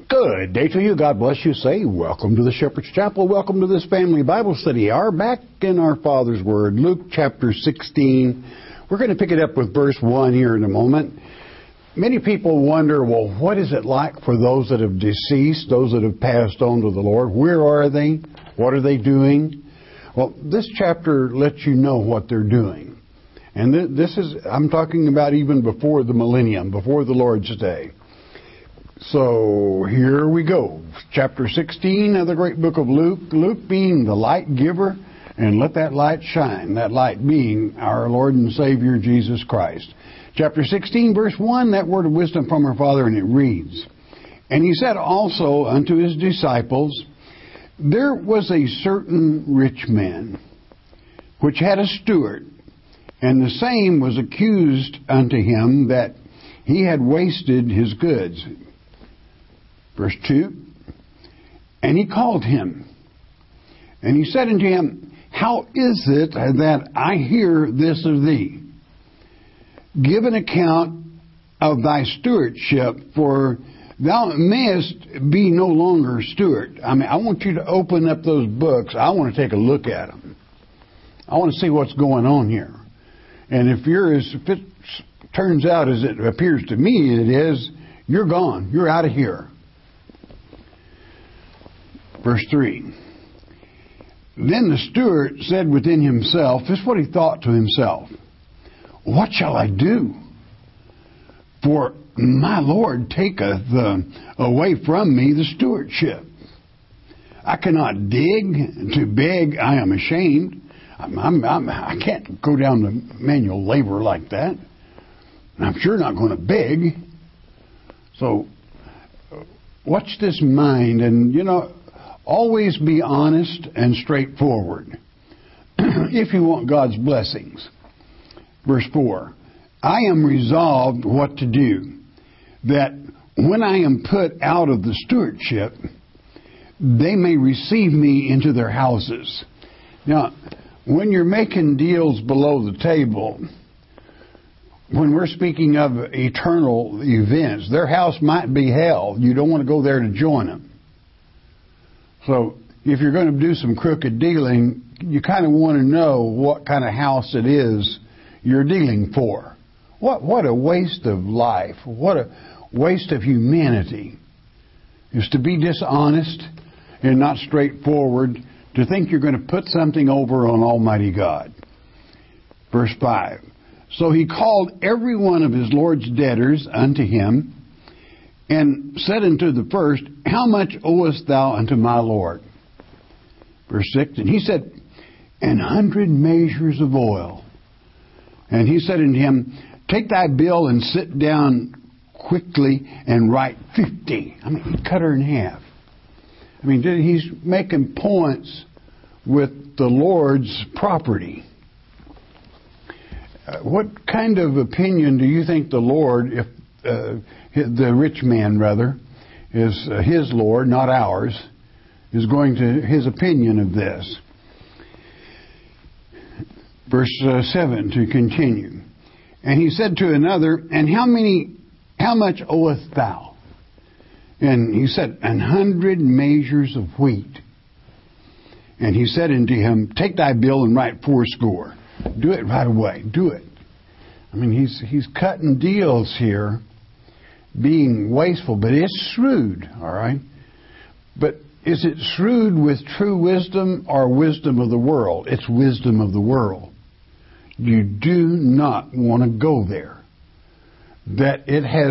Good day to you. God bless you. Say, welcome to the Shepherd's Chapel. Welcome to this family Bible study hour. Back in our Father's Word, Luke chapter 16. We're going to pick it up with verse 1 here in a moment. Many people wonder, well, what is it like for those that have deceased, those that have passed on to the Lord? Where are they? What are they doing? Well, this chapter lets you know what they're doing. And this is, I'm talking about even before the millennium, before the Lord's day. So here we go. Chapter 16 of the great book of Luke. Luke being the light giver, and let that light shine. That light being our Lord and Savior Jesus Christ. Chapter 16 verse 1, that word of wisdom from our Father, and it reads, "And he said also unto his disciples, There was a certain rich man, which had a steward, and the same was accused unto him that he had wasted his goods." Verse 2, "And he called him, and he said unto him, How is it that I hear this of thee? Give an account of thy stewardship, for thou mayest be no longer steward." I want you to open up those books. I want to take a look at them. I want to see what's going on here. And if it turns out as it appears to me it is, you're gone. You're out of here. Verse 3, "Then the steward said within himself," this is what he thought to himself, "What shall I do? For my Lord taketh away from me the stewardship. I cannot dig to beg, I am ashamed." I can't go down to manual labor like that. I'm sure not going to beg. So, watch this mind, and always be honest and straightforward if you want God's blessings. Verse 4, "I am resolved what to do, that when I am put out of the stewardship, they may receive me into their houses." Now, when you're making deals below the table, when we're speaking of eternal events, their house might be hell. You don't want to go there to join them. So if you're going to do some crooked dealing, you kind of want to know what kind of house it is you're dealing for. What a waste of life. What a waste of humanity is to be dishonest and not straightforward, to think you're going to put something over on Almighty God. Verse 5, "So he called every one of his Lord's debtors unto him, and said unto the first, How much owest thou unto my Lord? Verse 6, "And he said, 100 measures of oil. And he said unto him, Take thy bill and sit down quickly and write 50. He cut her in half. He's making points with the Lord's property. What kind of opinion do you think the Lord, if the rich man, rather, is his Lord, not ours, is going to his opinion of this? Verse 7 to continue. "And he said to another, And how much owest thou? And he said, 100 measures of wheat. And he said unto him, Take thy bill and write 80. Do it right away. Do it." He's cutting deals here, being wasteful, but it's shrewd, all right? But is it shrewd with true wisdom or wisdom of the world? It's wisdom of the world. You do not want to go there. That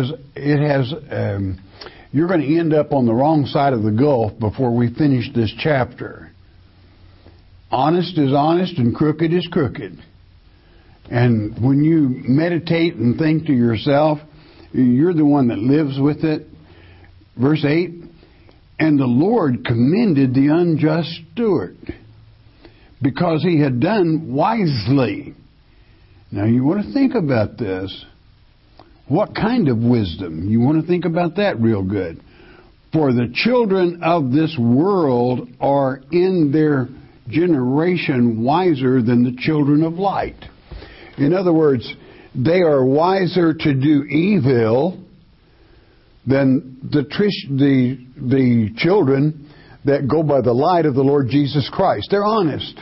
you're going to end up on the wrong side of the gulf before we finish this chapter. Honest is honest and crooked is crooked. And when you meditate and think to yourself, you're the one that lives with it. Verse 8, "And the Lord commended the unjust steward, because he had done wisely." Now you want to think about this. What kind of wisdom? You want to think about that real good. "For the children of this world are in their generation wiser than the children of light." In other words, they are wiser to do evil than the children that go by the light of the Lord Jesus Christ. They're honest.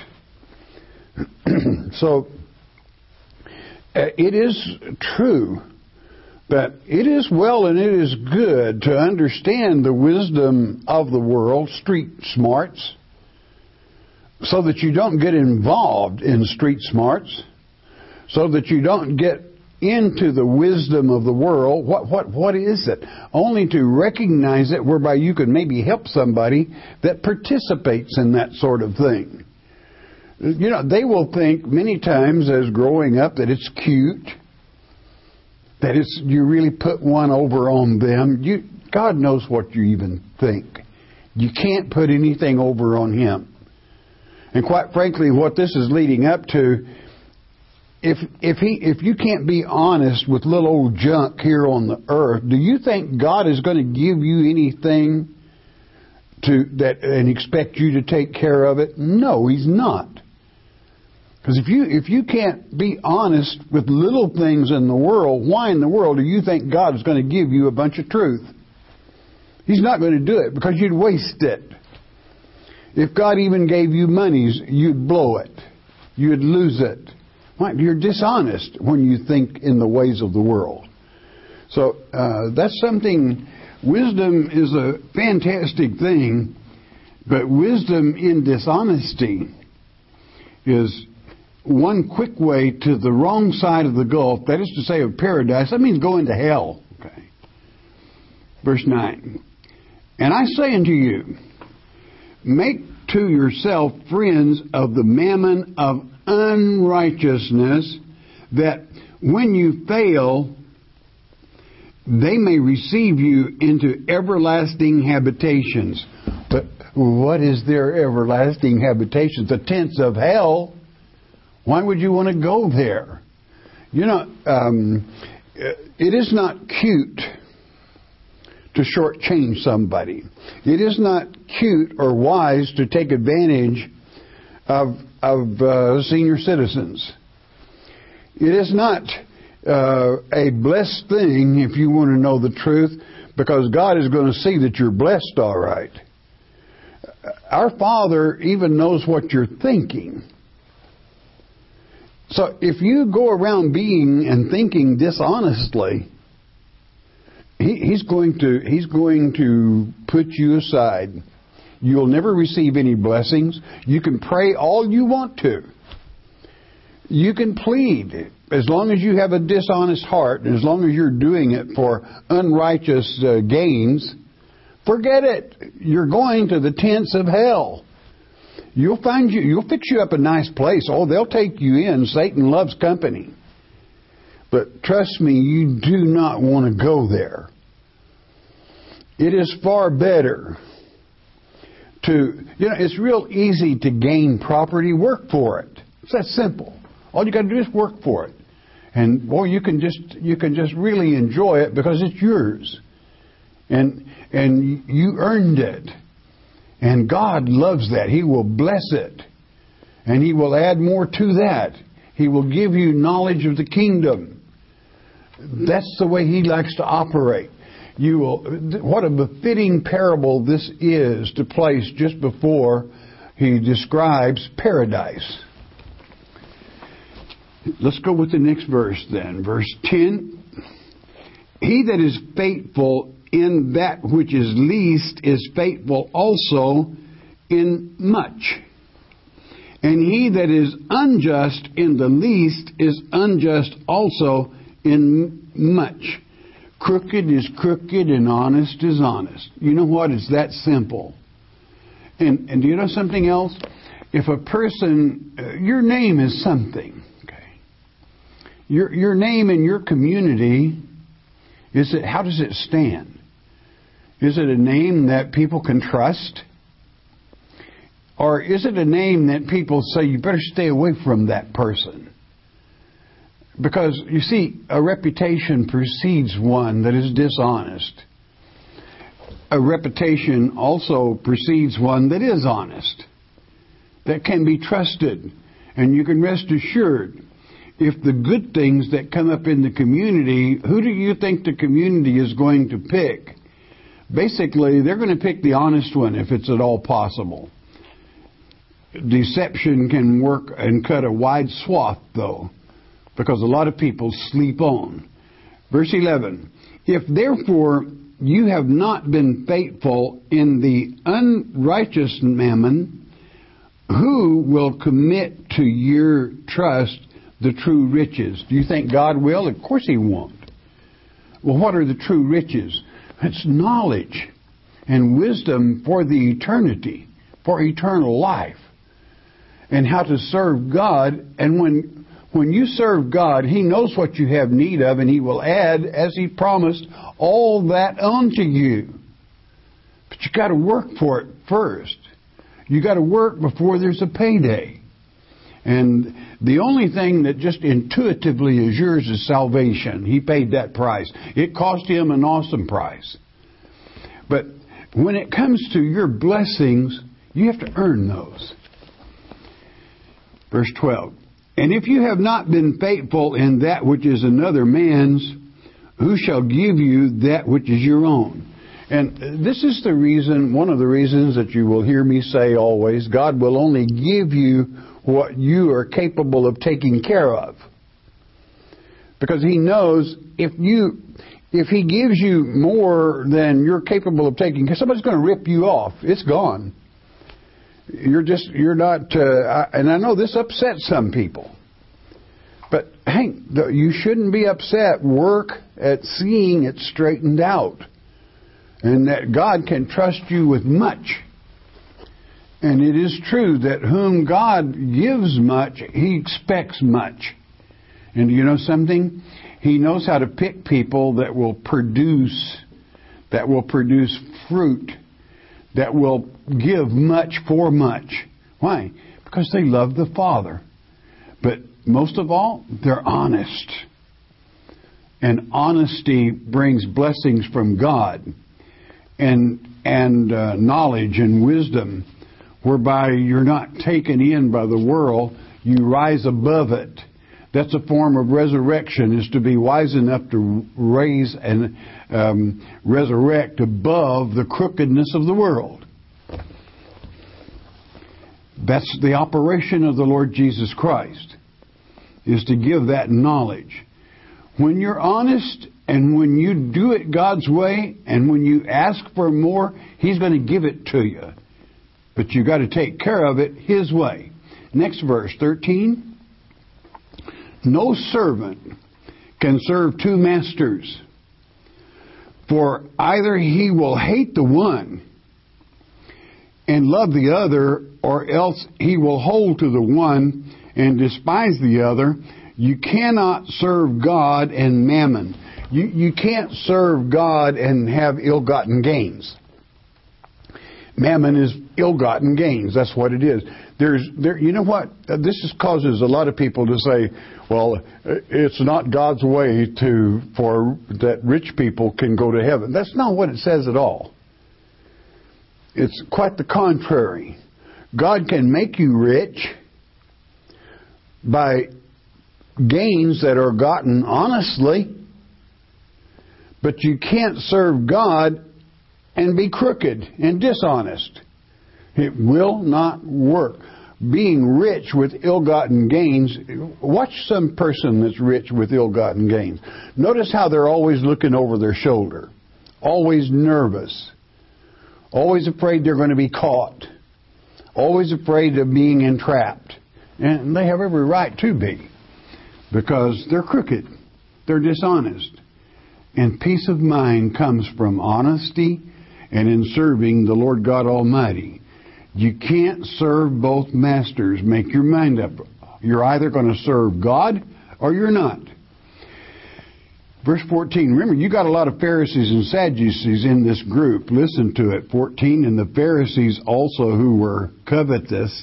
So, it is true that it is well and it is good to understand the wisdom of the world, street smarts, so that you don't get involved in street smarts, so that you don't get into the wisdom of the world. What is it? Only to recognize it whereby you could maybe help somebody that participates in that sort of thing. You know, they will think many times as growing up that it's cute, that you really put one over on them. God knows what you even think. You can't put anything over on Him. And quite frankly, what this is leading up to, if you can't be honest with little old junk here on the earth, do you think God is going to give you anything and expect you to take care of it? No, He's not. Because if you can't be honest with little things in the world, why in the world do you think God is going to give you a bunch of truth? He's not going to do it because you'd waste it. If God even gave you monies, you'd blow it. You'd lose it. You're dishonest when you think in the ways of the world. So that's something. Wisdom is a fantastic thing, but wisdom in dishonesty is one quick way to the wrong side of the gulf, that is to say of paradise. That means going to hell. Okay. Verse 9. And I say unto you, make to yourself friends of the mammon of unrighteousness, that when you fail, they may receive you into everlasting habitations. But what is their everlasting habitations? The tents of hell. Why would you want to go there? You know, it is not cute to shortchange somebody. It is not cute or wise to take advantage of senior citizens. It is not a blessed thing, if you want to know the truth, because God is going to see that you're blessed all right. Our Father even knows what you're thinking. So if you go around being and thinking dishonestly, He's going to put you aside. You'll never receive any blessings. You can pray all you want to. You can plead. As long as you have a dishonest heart, and as long as you're doing it for unrighteous gains, forget it. You're going to the tents of hell. You'll fix you up a nice place. Oh, they'll take you in. Satan loves company. But trust me, you do not want to go there. It is far better it's real easy to gain property. Work for it. It's that simple. All you got to do is work for it. And boy, you can just really enjoy it because it's yours. And you earned it. And God loves that. He will bless it. And He will add more to that. He will give you knowledge of the kingdom. That's the way He likes to operate. What a befitting parable this is to place just before He describes paradise. Let's go with the next verse then. Verse 10. He that is faithful in that which is least is faithful also in much. And he that is unjust in the least is unjust also in much. Crooked is crooked and honest is honest. You know what? It's that simple. And do you know something else? If a person, your name is something. Okay. Your name in your community, how does it stand? Is it a name that people can trust? Or is it a name that people say, you better stay away from that person? Because, you see, a reputation precedes one that is dishonest. A reputation also precedes one that is honest, that can be trusted. And you can rest assured, if the good things that come up in the community, who do you think the community is going to pick? Basically, they're going to pick the honest one if it's at all possible. Deception can work and cut a wide swath, though, because a lot of people sleep on. Verse 11, if therefore you have not been faithful in the unrighteous mammon, who will commit to your trust the true riches? Do you think God will? Of course He won't. Well, what are the true riches? It's knowledge and wisdom for the eternity, for eternal life, and how to serve God. And when you serve God, He knows what you have need of, and He will add, as He promised, all that unto you. But you got to work for it first. You got to work before there's a payday. And the only thing that just intuitively is yours is salvation. He paid that price. It cost Him an awesome price. But when it comes to your blessings, you have to earn those. Verse 12. And if you have not been faithful in that which is another man's, who shall give you that which is your own? And this is the reason, one of the reasons that you will hear me say always, God will only give you what you are capable of taking care of. Because He knows if He gives you more than you're capable of taking care of, somebody's going to rip you off. It's gone. You're not, and I know this upsets some people. But, hey, you shouldn't be upset. Work at seeing it straightened out. And that God can trust you with much. And it is true that whom God gives much, He expects much. And do you know something? He knows how to pick people that will produce fruit, that will give much for much. Why? Because they love the Father. But most of all, they're honest. And honesty brings blessings from God and knowledge and wisdom, whereby you're not taken in by the world, you rise above it. That's a form of resurrection, is to be wise enough to raise and resurrect above the crookedness of the world. That's the operation of the Lord Jesus Christ, is to give that knowledge. When you're honest and when you do it God's way and when you ask for more, He's going to give it to you. But you got to take care of it His way. Next verse, 13. No servant can serve two masters, for either he will hate the one and love the other, or else he will hold to the one and despise the other. You cannot serve God and mammon. You can't serve God and have ill-gotten gains. Mammon is ill-gotten gains. That's what it is. You know what? This causes a lot of people to say, well, it's not God's way for that rich people can go to heaven. That's not what it says at all. It's quite the contrary. God can make you rich by gains that are gotten honestly, but you can't serve God and be crooked and dishonest. It will not work. Being rich with ill-gotten gains, watch some person that's rich with ill-gotten gains. Notice how they're always looking over their shoulder, always nervous, always afraid they're going to be caught, always afraid of being entrapped. And they have every right to be, because they're crooked, they're dishonest. And peace of mind comes from honesty and in serving the Lord God Almighty. You can't serve both masters. Make your mind up. You're either going to serve God or you're not. Verse 14. Remember, you got a lot of Pharisees and Sadducees in this group. Listen to it. 14. And the Pharisees also, who were covetous,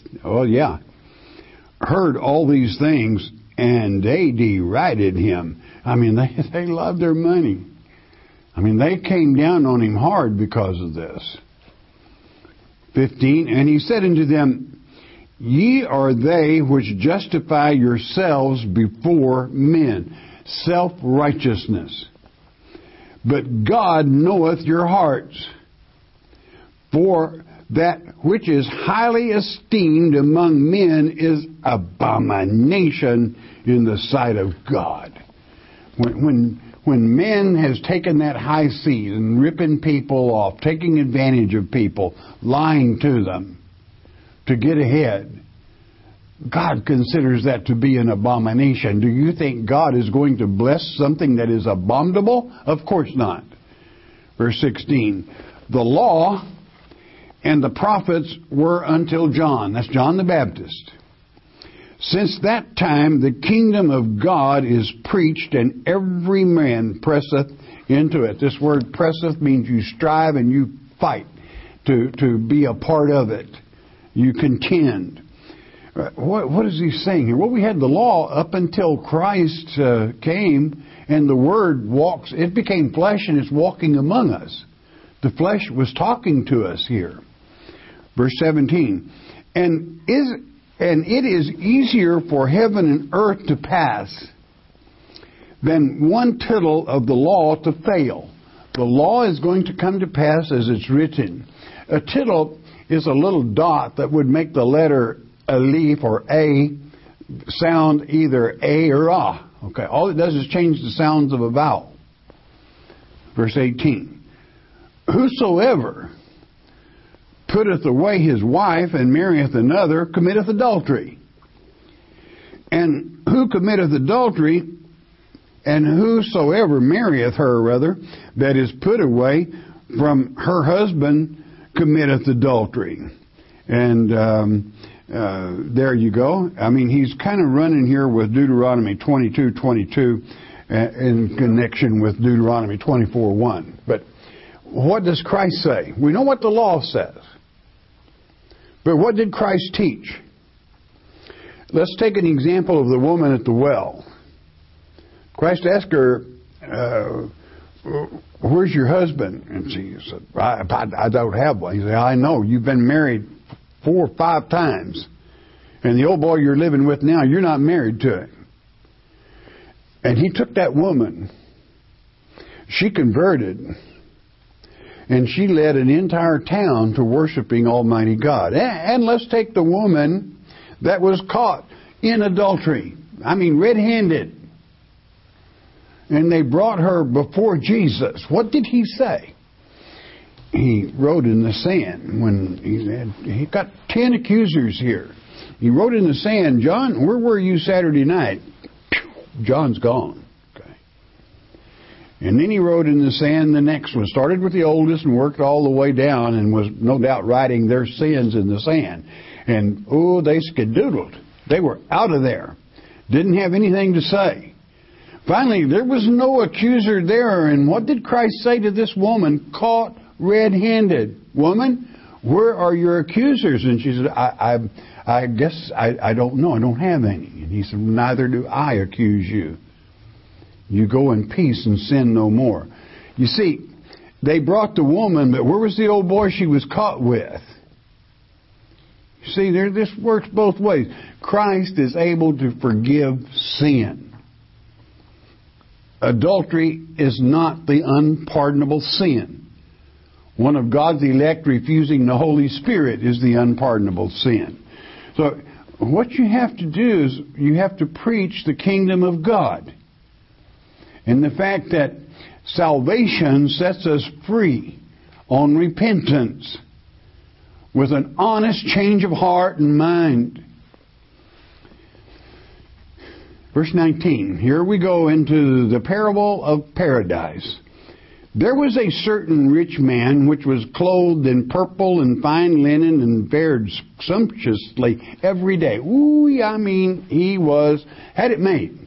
heard all these things, and they derided him. I mean, they loved their money. I mean, they came down on him hard because of this. 15, and he said unto them, Ye are they which justify yourselves before men. Self-righteousness. But God knoweth your hearts. For that which is highly esteemed among men is abomination in the sight of God. When men has taken that high seat and ripping people off, taking advantage of people, lying to them to get ahead, God considers that to be an abomination. Do you think God is going to bless something that is abominable? Of course not. Verse 16, the law and the prophets were until John. That's John the Baptist. Since that time the kingdom of God is preached, and every man presseth into it. This word presseth means you strive and you fight to be a part of it. You contend. What is he saying here? Well, we had the law up until Christ came, and the Word walks. It became flesh and it's walking among us. The flesh was talking to us here. Verse 17. And it is easier for heaven and earth to pass than one tittle of the law to fail. The law is going to come to pass as it's written. A tittle is a little dot that would make the letter alif or a sound either a or ah. Okay, all it does is change the sounds of a vowel. Verse 18. Whosoever putteth away his wife and marrieth another committeth adultery. And who committeth adultery, and whosoever marrieth her, rather, that is put away from her husband committeth adultery. And there you go. I mean, he's kind of running here with Deuteronomy 22:22 in connection with Deuteronomy 24:1. But what does Christ say? We know what the law says. But what did Christ teach? Let's take an example of the woman at the well. Christ asked her, where's your husband? And she said, I don't have one. He said, I know. You've been married 4 or 5 times. And the old boy you're living with now, you're not married to him. And he took that woman. She converted. And she led an entire town to worshiping Almighty God. And let's take the woman that was caught in adultery. I mean, red-handed. And they brought her before Jesus. What did he say? He wrote in the sand when he got 10 accusers here. He wrote in the sand, John, where were you Saturday night? John's gone. And then he wrote in the sand the next one. Started with the oldest and worked all the way down and was no doubt writing their sins in the sand. And, they skedoodled. They were out of there. Didn't have anything to say. Finally, there was no accuser there. And what did Christ say to this woman caught red-handed? Woman, where are your accusers? And she said, I guess I don't know. I don't have any. And he said, neither do I accuse you. You go in peace and sin no more. You see, they brought the woman, but where was the old boy she was caught with? You see, this works both ways. Christ is able to forgive sin. Adultery is not the unpardonable sin. One of God's elect refusing the Holy Spirit is the unpardonable sin. So what you have to do is you have to preach the kingdom of God. And the fact that salvation sets us free on repentance with an honest change of heart and mind. Verse 19. Here we go into the parable of paradise. There was a certain rich man which was clothed in purple and fine linen and fared sumptuously every day. He had it made.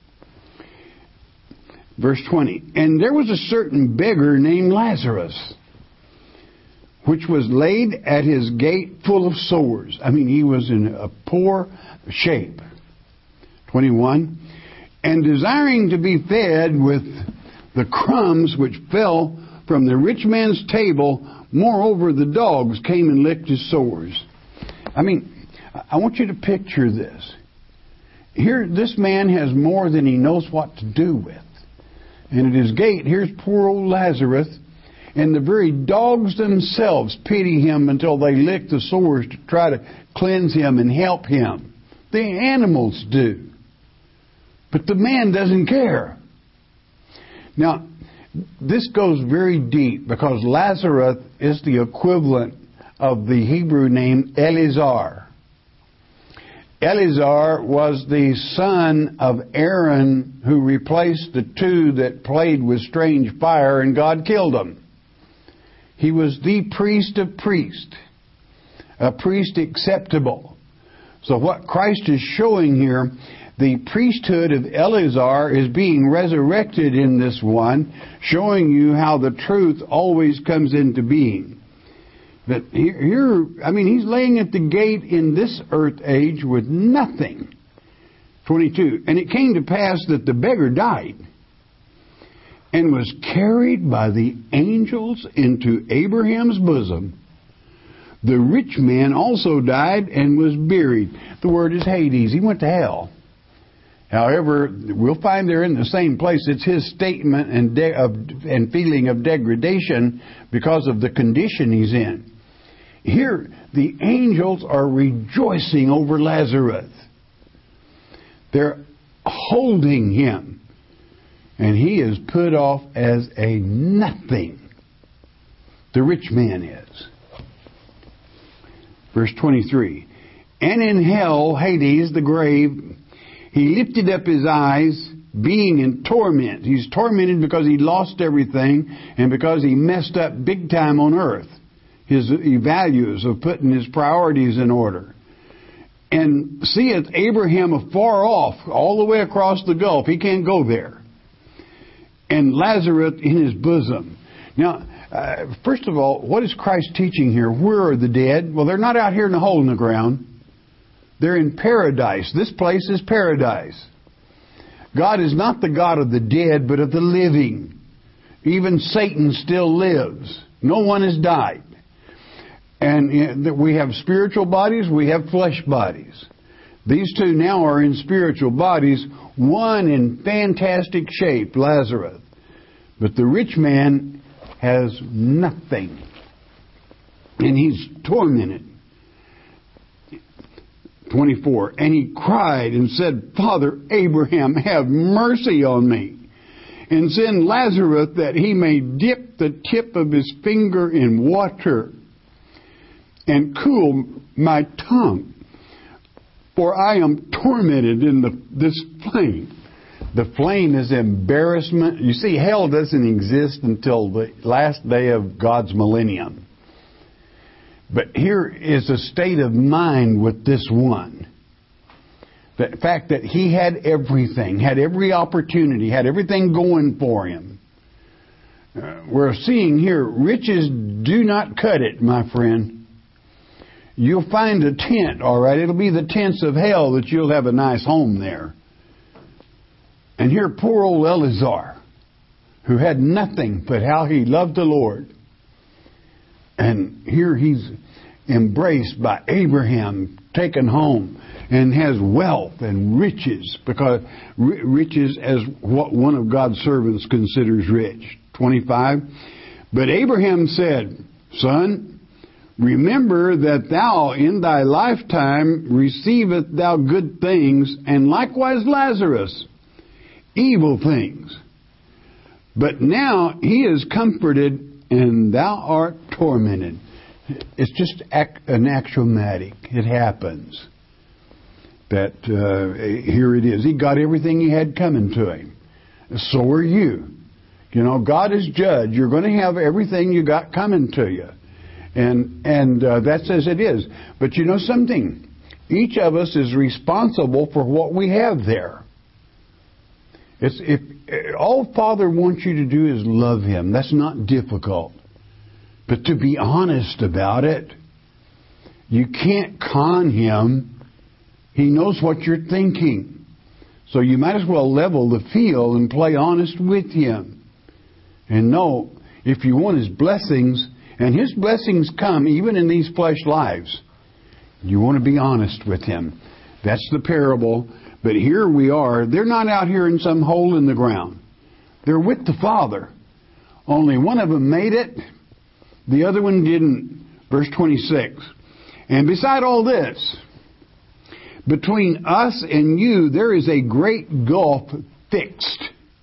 Verse 20, and there was a certain beggar named Lazarus, which was laid at his gate full of sores. He was in a poor shape. 21, and desiring to be fed with the crumbs which fell from the rich man's table, moreover the dogs came and licked his sores. I want you to picture this. Here, this man has more than he knows what to do with. And at his gate, here's poor old Lazarus. And the very dogs themselves pity him until they lick the sores to try to cleanse him and help him. The animals do. But the man doesn't care. Now, this goes very deep because Lazarus is the equivalent of the Hebrew name Eleazar. Eleazar was the son of Aaron, who replaced the two that played with strange fire, and God killed them. He was the priest of priests, a priest acceptable. So what Christ is showing here, the priesthood of Eleazar is being resurrected in this one, showing you how the truth always comes into being. But here, he's laying at the gate in this earth age with nothing. 22. And it came to pass that the beggar died and was carried by the angels into Abraham's bosom. The rich man also died and was buried. The word is Hades. He went to hell. However, we'll find there in the same place, it's his statement and feeling of degradation because of the condition he's in. Here, the angels are rejoicing over Lazarus. They're holding him. And he is put off as a nothing. The rich man is. Verse 23. And in hell, Hades, the grave, he lifted up his eyes, being in torment. He's tormented because he lost everything and because he messed up big time on earth. His values of putting his priorities in order. And seeth Abraham afar off, all the way across the gulf. He can't go there. And Lazarus in his bosom. Now, first of all, what is Christ teaching here? Where are the dead? Well, they're not out here in a hole in the ground. They're in paradise. This place is paradise. God is not the God of the dead, but of the living. Even Satan still lives. No one has died. And we have spiritual bodies, we have flesh bodies. These two now are in spiritual bodies, one in fantastic shape, Lazarus. But the rich man has nothing. And he's tormented. 24. And he cried and said, Father Abraham, have mercy on me, and send Lazarus that he may dip the tip of his finger in water and cool my tongue, for I am tormented in this flame. The flame is embarrassment. You see, hell doesn't exist until the last day of God's millennium. But here is a state of mind with this one. The fact that he had everything, had every opportunity, had everything going for him. We're seeing here, riches do not cut it, my friend. You'll find a tent, all right? It'll be the tents of hell that you'll have a nice home there. And here, poor old Eleazar, who had nothing but how he loved the Lord. And here he's embraced by Abraham, taken home, and has wealth and riches, because riches as what one of God's servants considers rich. 25. But Abraham said, Son, remember that thou in thy lifetime receivest thou good things, and likewise Lazarus evil things. But now he is comforted, and thou art tormented. It's just an axiomatic. It happens. That here it is. He got everything he had coming to him. So are you. You know, God is judge. You're going to have everything you got coming to you. And that's as it is. But you know something? Each of us is responsible for what we have there. If all Father wants you to do is love Him, that's not difficult. But to be honest about it, you can't con Him. He knows what you're thinking. So you might as well level the field and play honest with Him. And know, if you want His blessings, and His blessings come even in these flesh lives, you want to be honest with Him. That's the parable. But here we are. They're not out here in some hole in the ground. They're with the Father. Only one of them made it. The other one didn't. Verse 26. And beside all this, between us and you, there is a great gulf fixed,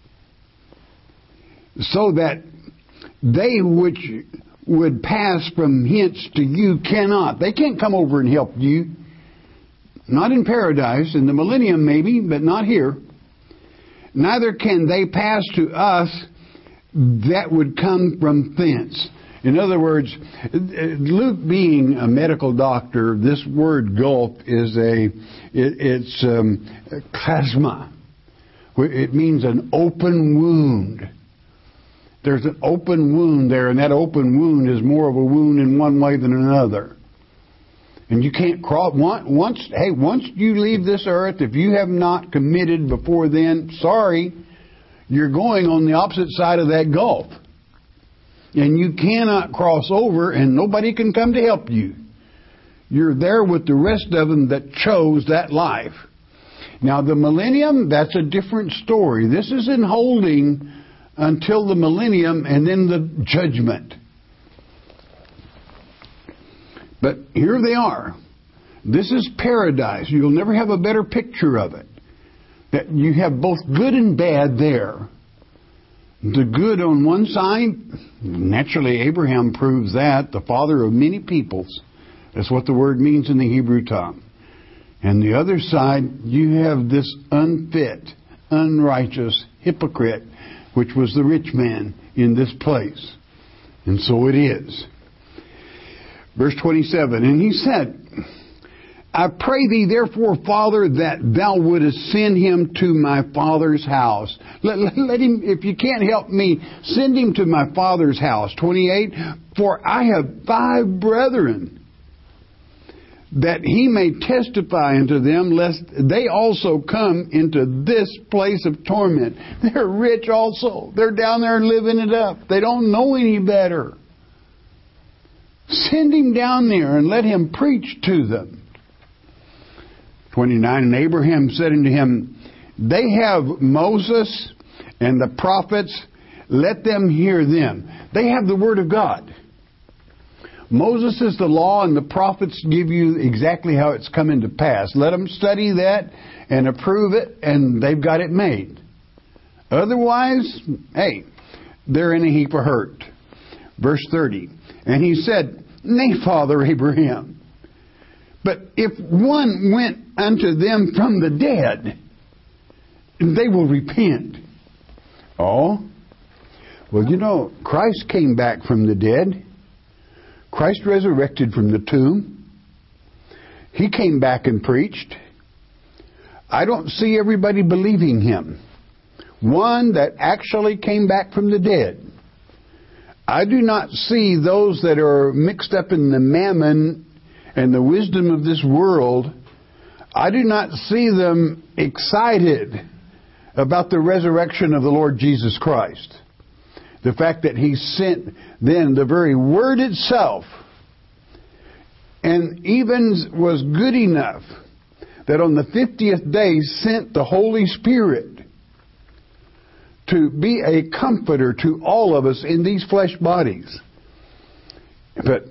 so that they which would pass from hence to you cannot. They can't come over and help you. Not in paradise, in the millennium maybe, but not here. Neither can they pass to us that would come from thence. In other words, Luke being a medical doctor, this word gulf is it's chasma. It means an open wound. There's an open wound there, and that open wound is more of a wound in one way than another. And you can't cross once you leave this earth, if you have not committed before then, sorry, you're going on the opposite side of that gulf. And you cannot cross over, and nobody can come to help you. You're there with the rest of them that chose that life. Now, the millennium, that's a different story. This is in holding until the millennium and then the judgment. But here they are. This is paradise. You'll never have a better picture of it. That you have both good and bad there. The good on one side, naturally Abraham proves that, the father of many peoples. That's what the word means in the Hebrew tongue. And the other side, you have this unfit, unrighteous hypocrite, which was the rich man in this place. And so it is. Verse 27, and he said, I pray thee therefore, Father, that thou wouldest send him to my father's house. Let him, if you can't help me, send him to my father's house. 28, for I have 5 brethren, that he may testify unto them, lest they also come into this place of torment. They're rich also. They're down there living it up. They don't know any better. Send him down there and let him preach to them. 29, and Abraham said unto him, they have Moses and the prophets, let them hear them. They have the Word of God. Moses is the law, and the prophets give you exactly how it's coming to pass. Let them study that and approve it, and they've got it made. Otherwise, hey, they're in a heap of hurt. Verse 30, and he said, nay, Father Abraham, but if one went unto them from the dead, they will repent. Oh, well, you know, Christ came back from the dead. Christ resurrected from the tomb. He came back and preached. I don't see everybody believing him. One that actually came back from the dead. I do not see those that are mixed up in the mammon and the wisdom of this world. I do not see them excited about the resurrection of the Lord Jesus Christ. The fact that He sent then the very Word itself, and even was good enough that on the 50th day sent the Holy Spirit to be a comforter to all of us in these flesh bodies. But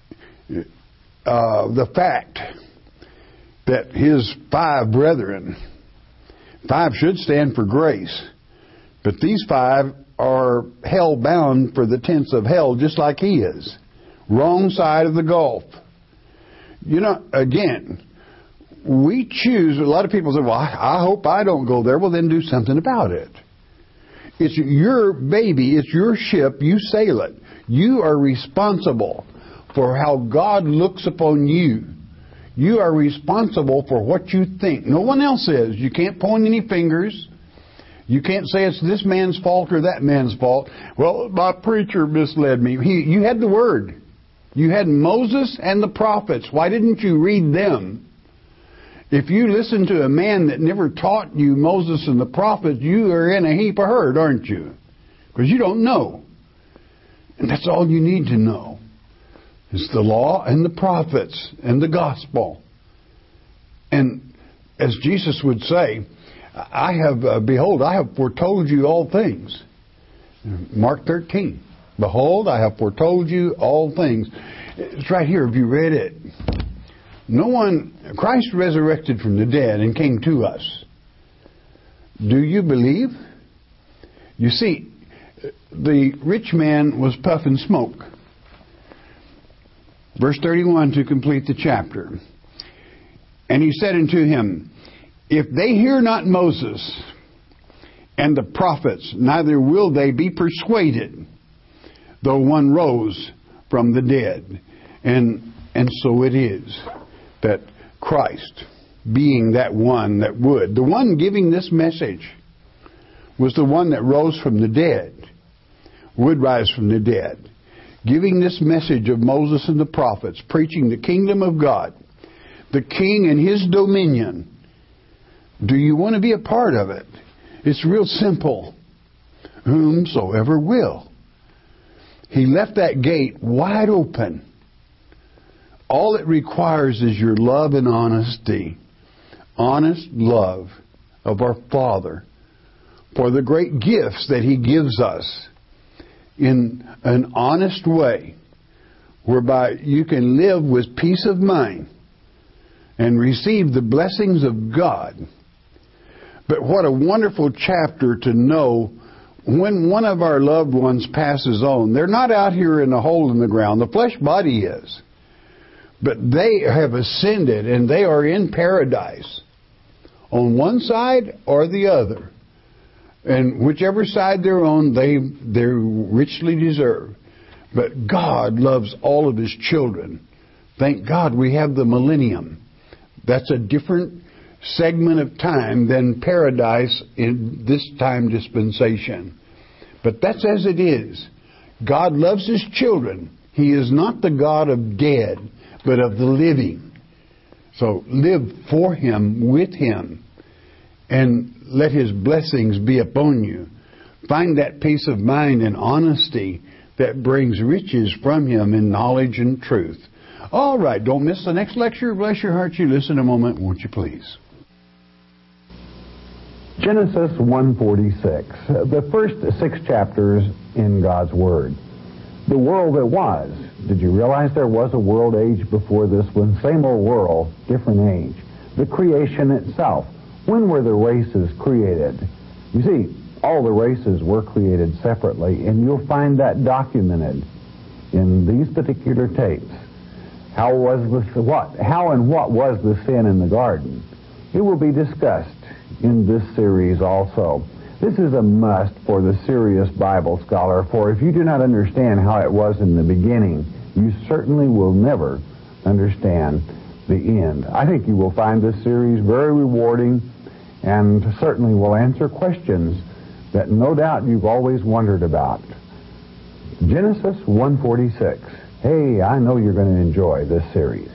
the fact that His 5 brethren, 5 should stand for grace, but these 5 are hell-bound for the tents of hell, just like he is. Wrong side of the gulf. You know, again, we choose, a lot of people say, well, I hope I don't go there. Well, then do something about it. It's your baby. It's your ship. You sail it. You are responsible for how God looks upon you. You are responsible for what you think. No one else is. You can't point any fingers. You can't say it's this man's fault or that man's fault. Well, my preacher misled me. You had the Word. You had Moses and the prophets. Why didn't you read them? If you listen to a man that never taught you Moses and the prophets, you are in a heap of hurt, aren't you? Because you don't know. And that's all you need to know. It's the law and the prophets and the gospel. And as Jesus would say, behold, I have foretold you all things. Mark 13. Behold, I have foretold you all things. It's right here. Have you read it? Christ resurrected from the dead and came to us. Do you believe? You see, the rich man was puffing smoke. Verse 31 to complete the chapter. And he said unto him, if they hear not Moses and the prophets, neither will they be persuaded, though one rose from the dead. And so it is that Christ, being that one that would, the one giving this message, was the one that rose from the dead, would rise from the dead, giving this message of Moses and the prophets, preaching the kingdom of God, the king and his dominion. Do you want to be a part of it? It's real simple. Whomsoever will. He left that gate wide open. All it requires is your love and honesty. Honest love of our Father for the great gifts that He gives us in an honest way, whereby you can live with peace of mind and receive the blessings of God. But what a wonderful chapter to know when one of our loved ones passes on. They're not out here in a hole in the ground. The flesh body is. But they have ascended and they are in paradise on one side or the other. And whichever side they're on, they're richly deserve. But God loves all of His children. Thank God we have the millennium. That's a different segment of time than paradise in this time dispensation. But that's as it is. God loves His children. He is not the God of dead, but of the living. So live for Him, with Him, and let His blessings be upon you. Find that peace of mind and honesty that brings riches from Him in knowledge and truth. All right, don't miss the next lecture. Bless your heart. You listen a moment, won't you please? Genesis 1:46, the first 6 chapters in God's Word. The world that was. Did you realize there was a world age before this one? Same old world, different age. The creation itself. When were the races created? You see, all the races were created separately, and you'll find that documented in these particular tapes. How and what was the sin in the garden? It will be discussed in this series also. This is a must for the serious Bible scholar, for if you do not understand how it was in the beginning, you certainly will never understand the end. I think you will find this series very rewarding and certainly will answer questions that no doubt you've always wondered about. Genesis 1:46. Hey, I know you're going to enjoy this series.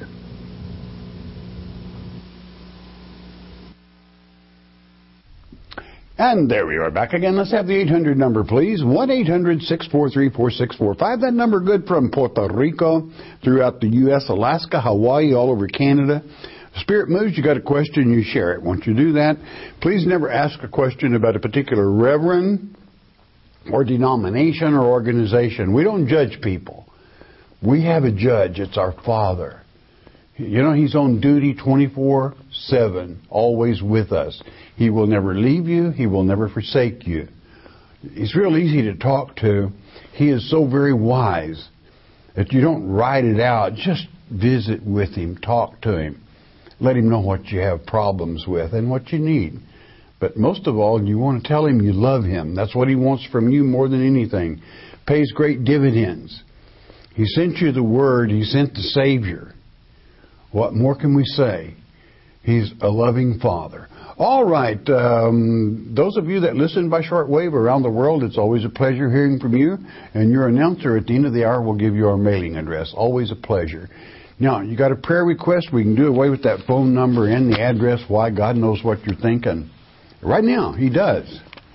And there we are back again. Let's have the 800 number, please. 1-800-643-4645. That number good from Puerto Rico, throughout the U.S., Alaska, Hawaii, all over Canada. Spirit moves, you got a question, you share it. Once you do that, please never ask a question about a particular reverend or denomination or organization. We don't judge people. We have a judge. It's our Father. You know, He's on duty 24/7, always with us. He will never leave you. He will never forsake you. He's real easy to talk to. He is so very wise that you don't write it out. Just visit with Him. Talk to Him. Let Him know what you have problems with and what you need. But most of all, you want to tell Him you love Him. That's what He wants from you more than anything. Pays great dividends. He sent you the Word. He sent the Savior. What more can we say? He's a loving Father. All right. Those of you that listen by shortwave around the world, it's always a pleasure hearing from you. And your announcer at the end of the hour will give you our mailing address. Always a pleasure. Now, you got a prayer request? We can do away with that phone number and the address. Why? God knows what you're thinking. Right now, He does.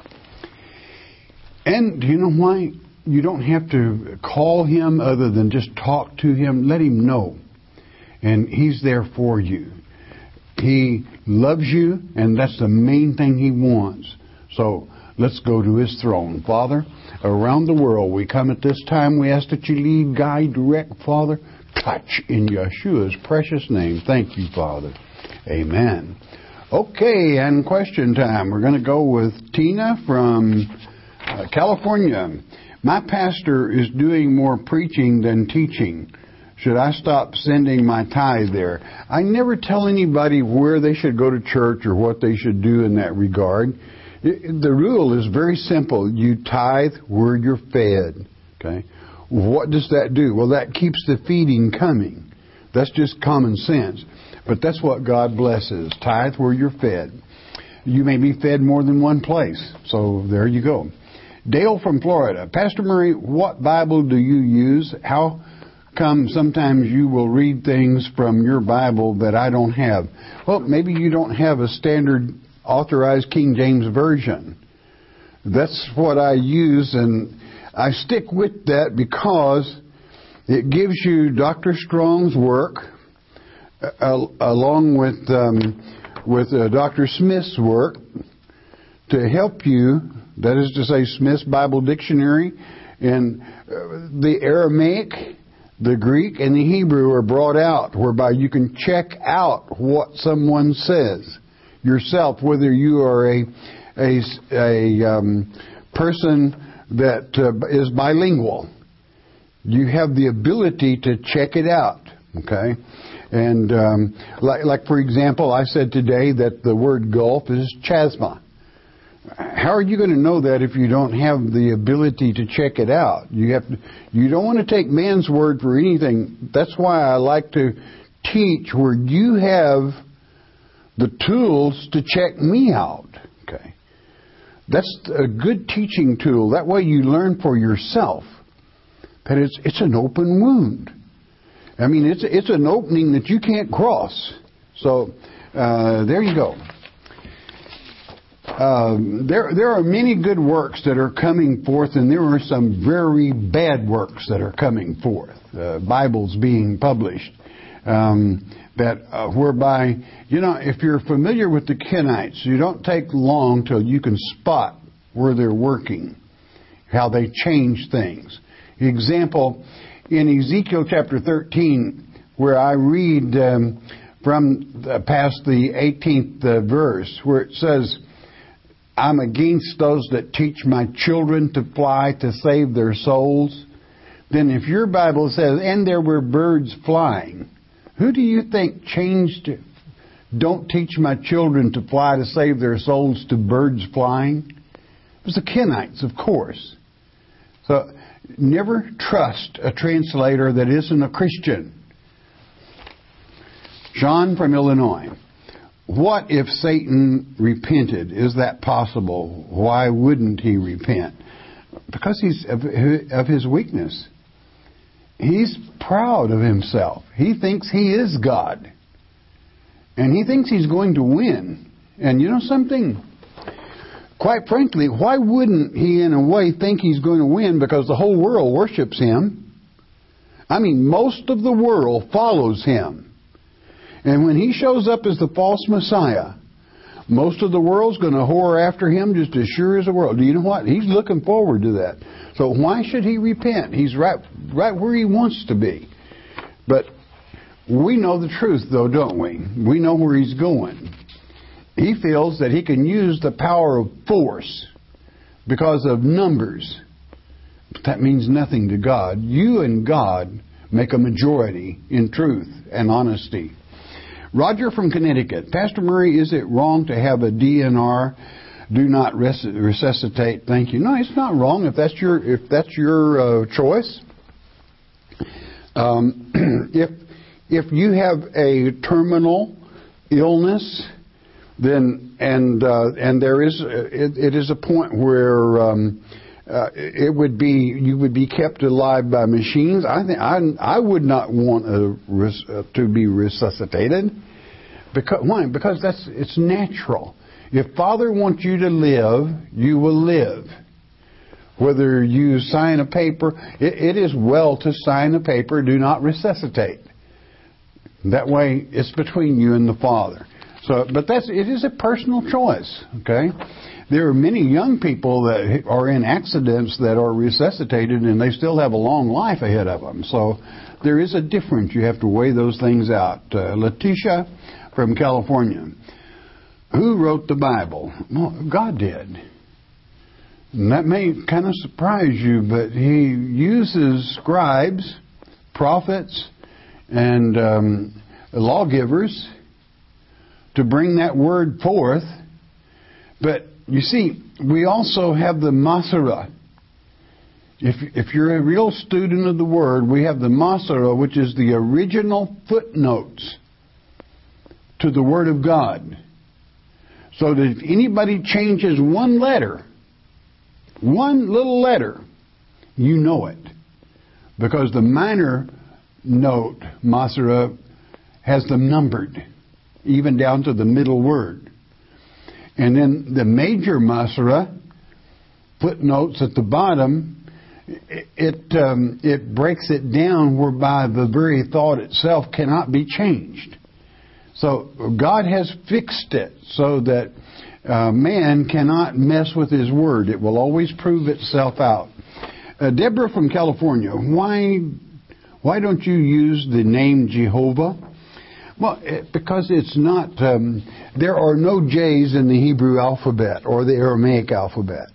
And do you know why? You don't have to call Him other than just talk to Him. Let Him know. And He's there for you. He loves you, and that's the main thing He wants. So Let's go to His throne. Father, around the world we come at this time. We ask that You lead, guide, direct, Father. Touch in Yeshua's precious name. Thank You, Father. Amen. Okay, and question time. We're going to go with Tina from California. My pastor is doing more preaching than teaching. Should I stop sending my tithe there? I never tell anybody where they should go to church or what they should do in that regard. The rule is very simple. You tithe where you're fed. Okay? What does that do? Well, that keeps the feeding coming. That's just common sense. But that's what God blesses. Tithe where you're fed. You may be fed more than one place. So there you go. Dale from Florida. Pastor Murray, what Bible do you use? How come sometimes you will read things from your Bible that I don't have? Well, maybe you don't have a standard authorized King James Version. That's what I use, and I stick with that because it gives you Dr. Strong's work along with Dr. Smith's work to help you. That is to say, Smith's Bible Dictionary, and the Aramaic, the Greek, and the Hebrew are brought out, whereby you can check out what someone says yourself, whether you are a person that is bilingual. You have the ability to check it out, okay? And like for example, I said today that the word gulf is chasma. How are you going to know that if you don't have the ability to check it out? You don't want to take man's word for anything. That's why I like to teach where you have the tools to check me out. Okay, that's a good teaching tool. That way you learn for yourself that it's an open wound. I mean, it's an opening that you can't cross. So there you go. There are many good works that are coming forth, and there are some very bad works that are coming forth. Bibles being published, whereby, if you're familiar with the Kenites, you don't take long till you can spot where they're working, how they change things. Example, in Ezekiel chapter 13, where I read from past the 18th verse, where it says, I'm against those that teach my children to fly to save their souls. Then if your Bible says, and there were birds flying, who do you think changed it? Don't teach my children to fly to save their souls to birds flying? It was the Kenites, of course. So never trust a translator that isn't a Christian. John from Illinois. What if Satan repented? Is that possible? Why wouldn't he repent? Because he's of his weakness. He's proud of himself. He thinks he is God. And he thinks he's going to win. And you know something? Quite frankly, why wouldn't he in a way think he's going to win? Because the whole world worships him. I mean, most of the world follows him. And when he shows up as the false Messiah, most of the world's going to whore after him just as sure as the world. Do you know what? He's looking forward to that. So why should he repent? He's right where he wants to be. But we know the truth, though, don't we? We know where he's going. He feels that he can use the power of force because of numbers. But that means nothing to God. You and God make a majority in truth and honesty. Roger from Connecticut. Pastor Murray, is it wrong to have a DNR, do not resuscitate? Thank you. No, it's not wrong if that's your choice. If you have a terminal illness, then and there is it is a point where you would be kept alive by machines. I would not want to be resuscitated. Why? Because it's natural. If Father wants you to live, you will live. Whether you sign a paper, it is well to sign a paper, do not resuscitate. That way, it's between you and the Father. So, but it is a personal choice, okay? There are many young people that are in accidents that are resuscitated and they still have a long life ahead of them. So there is a difference. You have to weigh those things out. Letitia from California. Who wrote the Bible? Well, God did. And that may kind of surprise you, but He uses scribes, prophets, and lawgivers to bring that word forth. But you see, we also have the Masora. If you're a real student of the Word, we have the Masora, which is the original footnotes to the Word of God. So that if anybody changes one letter, one little letter, you know it. Because the minor note, Masora, has them numbered, even down to the middle word. And then the major Masora, footnotes at the bottom, it breaks it down whereby the very thought itself cannot be changed. So God has fixed it so that man cannot mess with His Word. It will always prove itself out. Deborah from California, why don't you use the name Jehovah? Well, because it's not, there are no J's in the Hebrew alphabet or the Aramaic alphabet.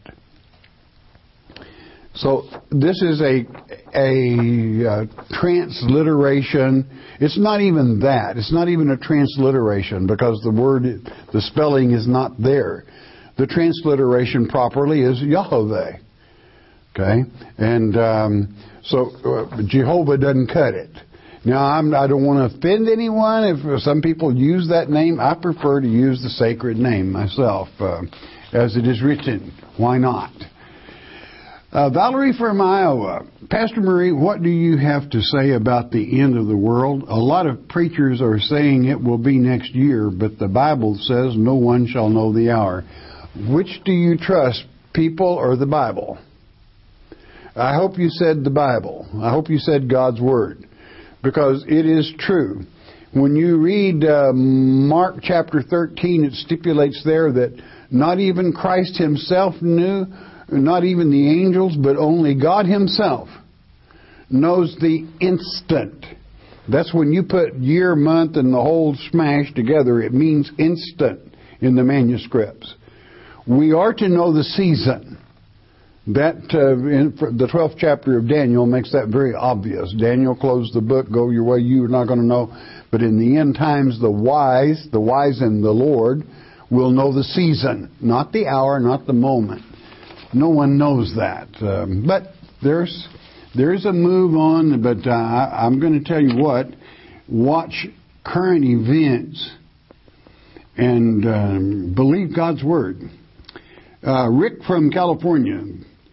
So this is a transliteration. It's not even that. It's not even a transliteration because the spelling is not there. The transliteration properly is Yahweh. Okay? And so Jehovah doesn't cut it. Now, I don't want to offend anyone. If some people use that name, I prefer to use the sacred name myself, as it is written. Why not? Valerie from Iowa. Pastor Murray, what do you have to say about the end of the world? A lot of preachers are saying it will be next year, but the Bible says no one shall know the hour. Which do you trust, people or the Bible? I hope you said the Bible. I hope you said God's Word. Because it is true. When you read Mark chapter 13, it stipulates there that not even Christ Himself knew, not even the angels, but only God Himself knows the instant. That's when you put year, month, and the whole smash together. It means instant in the manuscripts. We are to know the season. That in the 12th chapter of Daniel makes that very obvious. Daniel closed the book, go your way, you are not going to know. But in the end times, the wise in the Lord will know the season, not the hour, not the moment. No one knows that. But there's a move on, but I'm going to tell you what, watch current events and believe God's Word. Rick from California.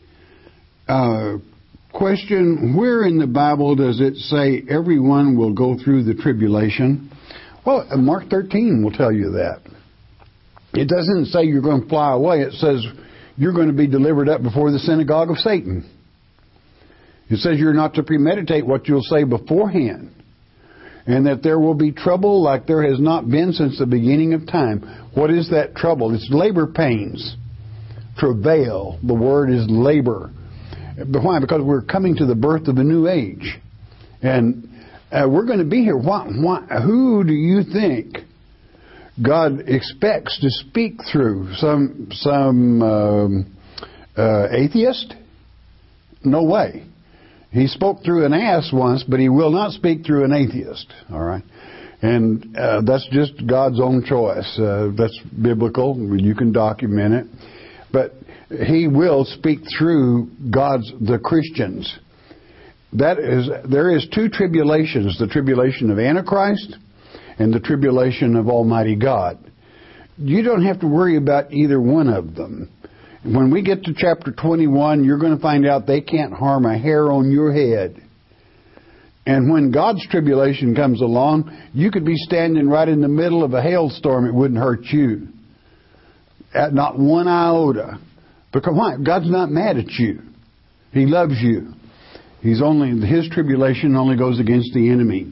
Question, where in the Bible does it say everyone will go through the tribulation? Well, Mark 13 will tell you that. It doesn't say you're going to fly away. It says you're going to be delivered up before the synagogue of Satan. It says you're not to premeditate what you'll say beforehand. And that there will be trouble like there has not been since the beginning of time. What is that trouble? It's labor pains. Travail. The word is labor. But why? Because we're coming to the birth of a new age. And we're going to be here. Who do you think God expects to speak through? Some atheist? No way. He spoke through an ass once, but He will not speak through an atheist. All right? And that's just God's own choice. That's biblical. You can document it. But He will speak through the Christians. There is two tribulations, the tribulation of Antichrist and the tribulation of Almighty God. You don't have to worry about either one of them. When we get to chapter 21, you're going to find out they can't harm a hair on your head. And when God's tribulation comes along, you could be standing right in the middle of a hailstorm, it wouldn't hurt you. At not one iota. Because why? God's not mad at you. He loves you. His tribulation only goes against the enemy.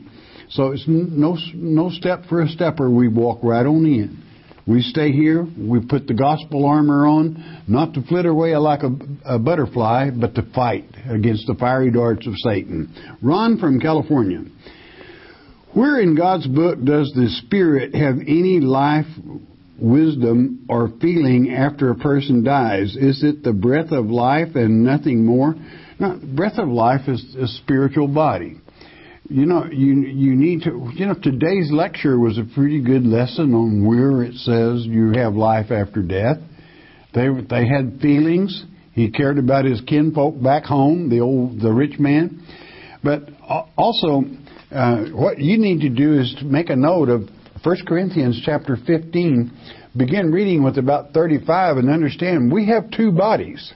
So it's no step for a stepper. We walk right on in. We stay here. We put the gospel armor on, not to flit away like a butterfly, but to fight against the fiery darts of Satan. Ron from California. Where in God's book does the Spirit have any life, wisdom, or feeling after a person dies? Is it the breath of life and nothing more? No, breath of life is a spiritual body. You need to, today's lecture was a pretty good lesson on where it says you have life after death. They had feelings. He cared about his kinfolk back home, the rich man. But also, what you need to do is to make a note of 1 Corinthians chapter 15. Begin reading with about 35 and understand we have two bodies.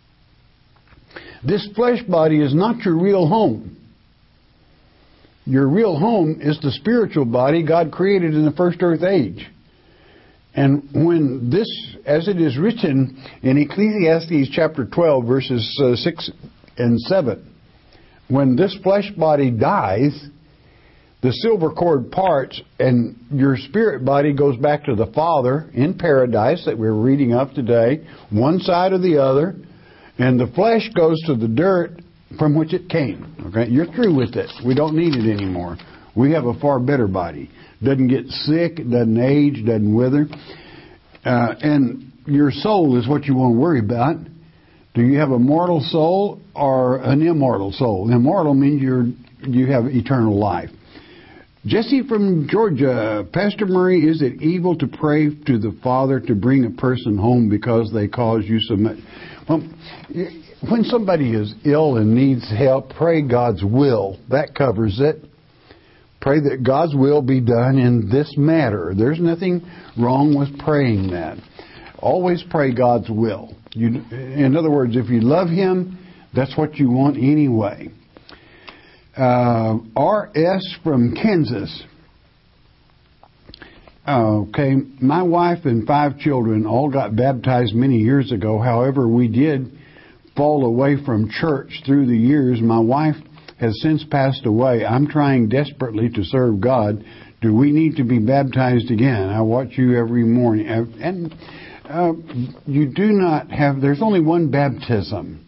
This flesh body is not your real home. Your real home is the spiritual body God created in the first earth age. And when this, as it is written in Ecclesiastes chapter 12, verses 6 and 7, when this flesh body dies, the silver cord parts and your spirit body goes back to the Father in paradise that we're reading of today, one side or the other, and the flesh goes to the dirt from which it came. Okay, you're through with it. We don't need it anymore. We have a far better body. Doesn't get sick, it doesn't age, doesn't wither. And your soul is what you want to worry about. Do you have a mortal soul or an immortal soul? Immortal means you have eternal life. Jesse from Georgia. Pastor Murray, is it evil to pray to the Father to bring a person home because they cause you so much? Well, when somebody is ill and needs help, pray God's will. That covers it. Pray that God's will be done in this matter. There's nothing wrong with praying that. Always pray God's will. In other words, if you love Him, that's what you want anyway. R.S. from Kansas. Okay, my wife and 5 children all got baptized many years ago. However, we did fall away from church through the years. My wife has since passed away. I'm trying desperately to serve God. Do we need to be baptized again? I watch you every morning. And you do not have, there's only one baptism.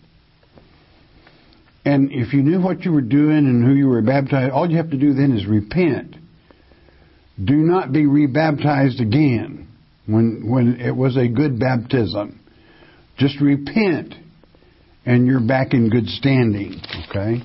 And if you knew what you were doing and who you were baptized, all you have to do then is repent. Do not be rebaptized again when it was a good baptism. Just repent and you're back in good standing. Okay?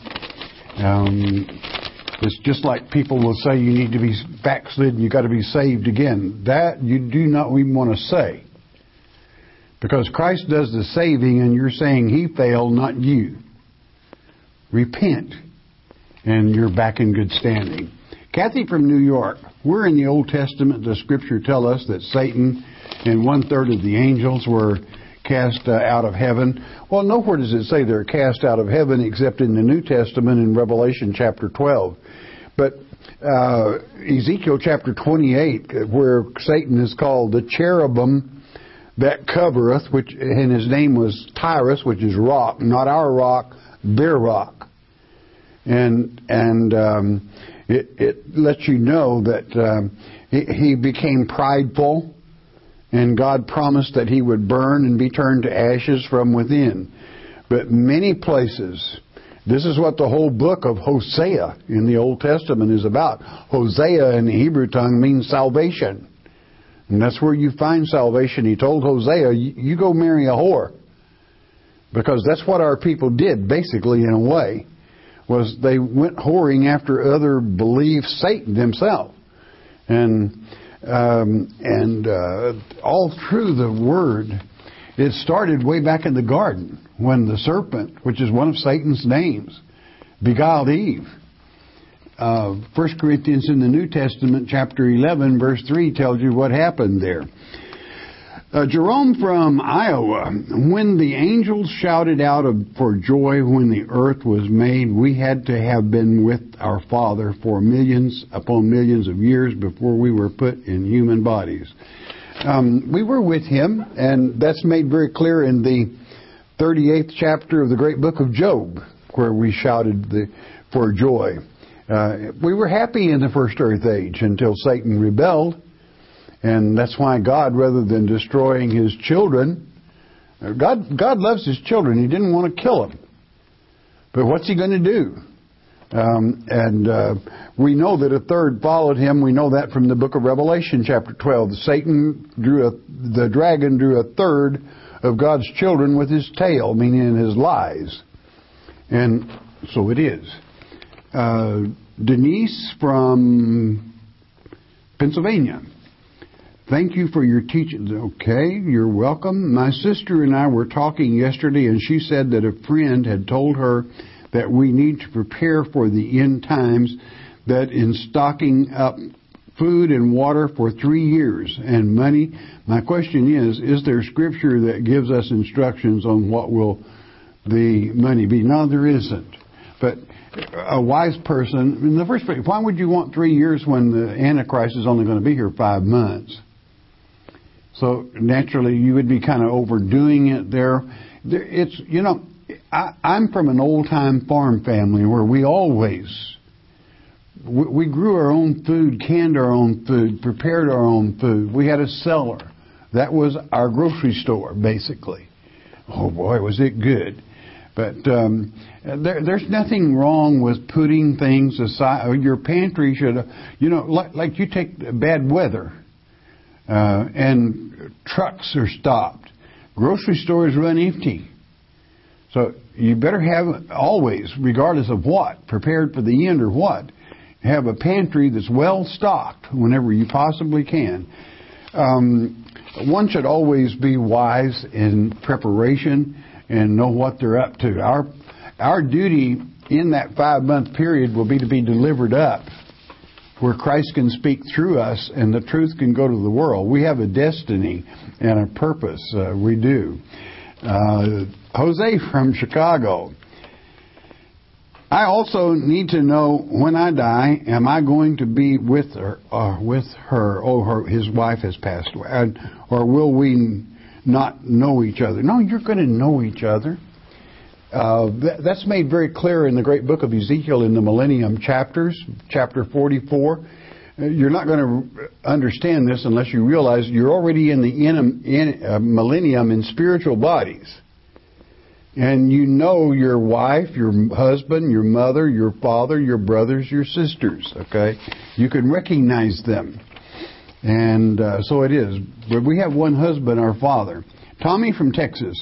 It's just like people will say you need to be backslidden, you got to be saved again. That you do not even want to say. Because Christ does the saving and you're saying He failed, not you. Repent and you're back in good standing. Kathy from New York. Where in the Old Testament does Scripture tell us that Satan and 1/3 of the angels were cast out of heaven? Well, nowhere does it say they're cast out of heaven except in the New Testament in Revelation chapter 12. But Ezekiel chapter 28, where Satan is called the cherubim that covereth, and his name was Tyrus, which is rock, not our rock, their rock. And it lets you know that he became prideful, and God promised that he would burn and be turned to ashes from within. But many places, this is what the whole book of Hosea in the Old Testament is about. Hosea in the Hebrew tongue means salvation. And that's where you find salvation. He told Hosea, you go marry a whore. Because that's what our people did, basically, in a way, was they went whoring after other beliefs, Satan himself. And all through the Word, it started way back in the garden when the serpent, which is one of Satan's names, beguiled Eve. 1 Corinthians in the New Testament, chapter 11, verse 3, tells you what happened there. Jerome from Iowa. When the angels shouted out for joy when the earth was made, we had to have been with our Father for millions upon millions of years before we were put in human bodies. We were with Him, and that's made very clear in the 38th chapter of the great book of Job, where we shouted for joy. We were happy in the first earth age until Satan rebelled. And that's why God, rather than destroying His children, God loves His children. He didn't want to kill them. But what's He going to do? We know that a third followed Him. We know that from the book of Revelation, chapter 12. The dragon drew a third of God's children with his tail, meaning his lies. And so it is. Denise from Pennsylvania. Thank you for your teaching. Okay, you're welcome. My sister and I were talking yesterday, and she said that a friend had told her that we need to prepare for the end times, that in stocking up food and water for 3 years and money. My question is there scripture that gives us instructions on what will the money be? No, there isn't. But a wise person, in the first place, why would you want 3 years when the Antichrist is only going to be here 5 months? So naturally, you would be kind of overdoing it there. It's, I'm from an old-time farm family where we grew our own food, canned our own food, prepared our own food. We had a cellar. That was our grocery store, basically. Oh, boy, was it good. But there's nothing wrong with putting things aside. Your pantry should, like you take bad weather and trucks are stopped. Grocery stores run empty. So you better have always, regardless of what, prepared for the end or what, have a pantry that's well stocked whenever you possibly can. One should always be wise in preparation and know what they're up to. Our duty in that 5-month period will be to be delivered up, where Christ can speak through us and the truth can go to the world. We have a destiny and a purpose. We do. Jose from Chicago. I also need to know, when I die, am I going to be with her? His wife has passed away. Or will we not know each other? No, you're going to know each other. That's made very clear in the great book of Ezekiel in the Millennium chapters, chapter 44. You're not going to understand this unless you realize you're already in the millennium in spiritual bodies. And you know your wife, your husband, your mother, your father, your brothers, your sisters, okay? You can recognize them. And so it is. But we have one husband, our Father. Tommy from Texas.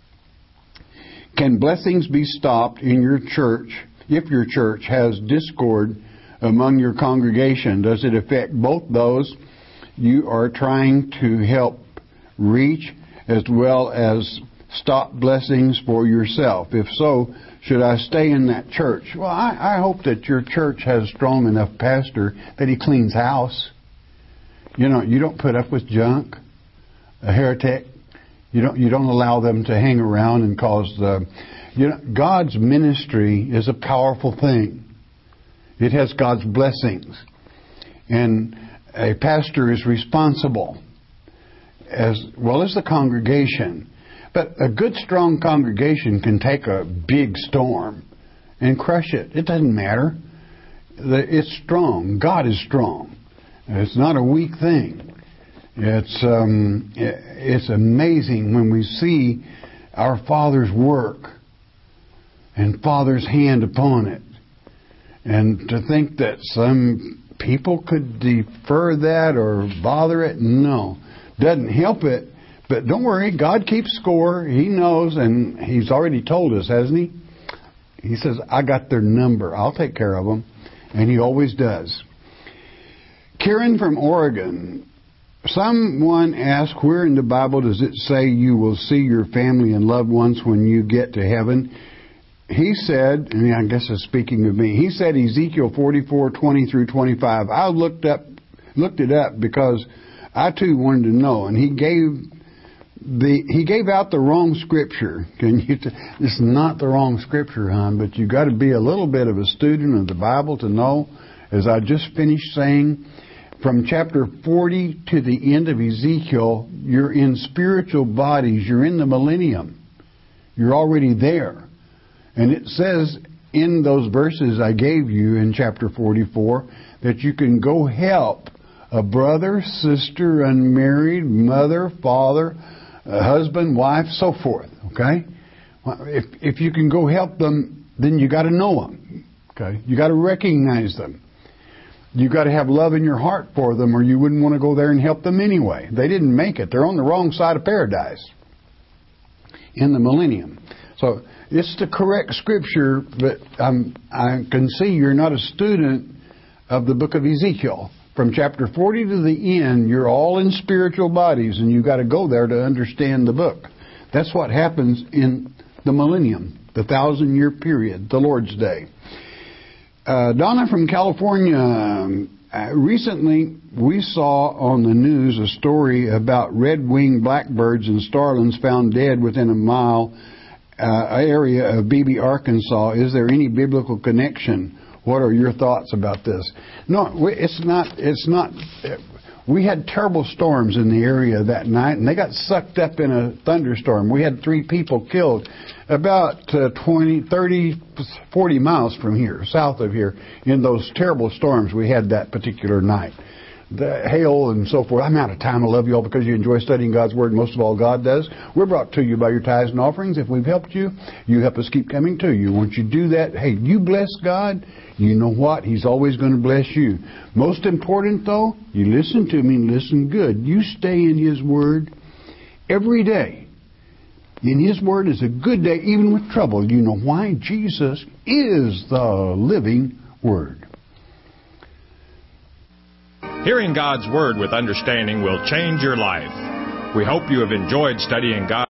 Can blessings be stopped in your church if your church has discord among your congregation? Does it affect both those you are trying to help reach as well as stop blessings for yourself? If so, should I stay in that church? Well, I hope that your church has a strong enough pastor that he cleans house. You don't put up with junk, a heretic. You don't allow them to hang around and cause God's ministry is a powerful thing. It has God's blessings. And a pastor is responsible as well as the congregation. But a good, strong congregation can take a big storm and crush it. It doesn't matter. It's strong. God is strong. It's not a weak thing. It's amazing when we see our Father's work and Father's hand upon it. And to think that some people could defer that or bother it, no. Doesn't help it. But don't worry, God keeps score. He knows, and He's already told us, hasn't He? He says, I got their number. I'll take care of them. And He always does. Karen from Oregon. Someone asked, where in the Bible does it say you will see your family and loved ones when you get to heaven? He said, and I guess it's speaking of me, he said Ezekiel 44:20 through 25. I looked it up because I too wanted to know, and he gave out the wrong scripture. It's not the wrong scripture, hon, but you got to be a little bit of a student of the Bible to know, as I just finished saying, from chapter 40 to the end of Ezekiel, you're in spiritual bodies. You're in the millennium. You're already there. And it says in those verses I gave you in chapter 44 that you can go help a brother, sister, unmarried, mother, father, husband, wife, so forth. Okay? If you can go help them, then you got to know them. Okay? You got to recognize them. You got to have love in your heart for them, or you wouldn't want to go there and help them anyway. They didn't make it. They're on the wrong side of paradise in the millennium. So it's the correct scripture, but I can see you're not a student of the book of Ezekiel. From chapter 40 to the end, you're all in spiritual bodies, and you got to go there to understand the book. That's what happens in the millennium, the 1,000-year period, the Lord's Day. Donna from California, recently we saw on the news a story about red-winged blackbirds and starlings found dead within a mile area of Beebe, Arkansas. Is there any biblical connection? What are your thoughts about this? No, it's not. We had terrible storms in the area that night, and they got sucked up in a thunderstorm. We had 3 people killed about 20, 30, 40 miles from here, south of here, in those terrible storms we had that particular night. The hail and so forth. I'm out of time. I love you all because you enjoy studying God's Word. Most of all, God does. We're brought to you by your tithes and offerings. If we've helped you, you help us keep coming to you. Once you do that, hey, you bless God, you know what? He's always going to bless you. Most important, though, you listen to me and listen good. You stay in His Word every day. In His Word is a good day, even with trouble. You know why? Jesus is the living Word. Hearing God's Word with understanding will change your life. We hope you have enjoyed studying God.